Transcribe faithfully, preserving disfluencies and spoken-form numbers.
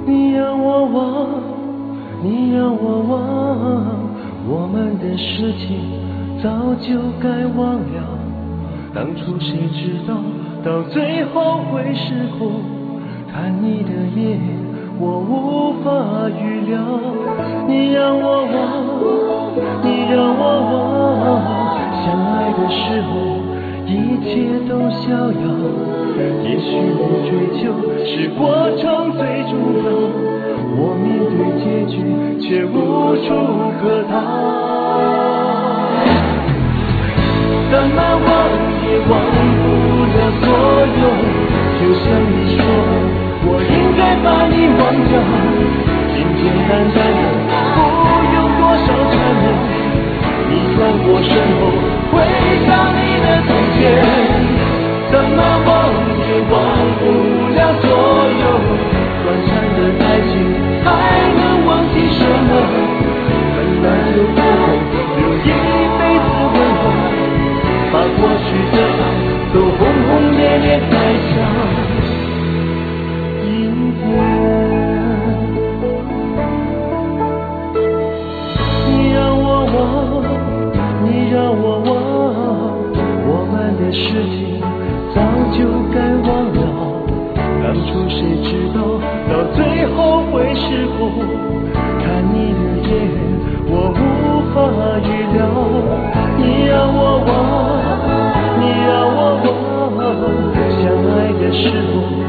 你让我忘，你让我忘，我们的事情早就该忘了。当初谁知道，到最后会是空。看你的眼，我无法预料。你让我忘，你让我忘，相爱的时候一切都逍遥。也许你追求是过程最重要，我面对结局却无处可逃。怎么忘也忘不了所有，就像你说的，我应该把你忘掉。简简单单的，不用多少缠绵，你在我身后回想你的从前。怎么忘也忘不了所有，短暂的爱情还能忘记什么？本来就不够，留一辈子问候，把过去的都轰轰烈烈再想一遍。你让我忘，你让我忘，我们的事情早就该忘了。当初谁知道，到最后会是空。看你的眼，我无法预料。你让我忘，你让我忘，相爱的时候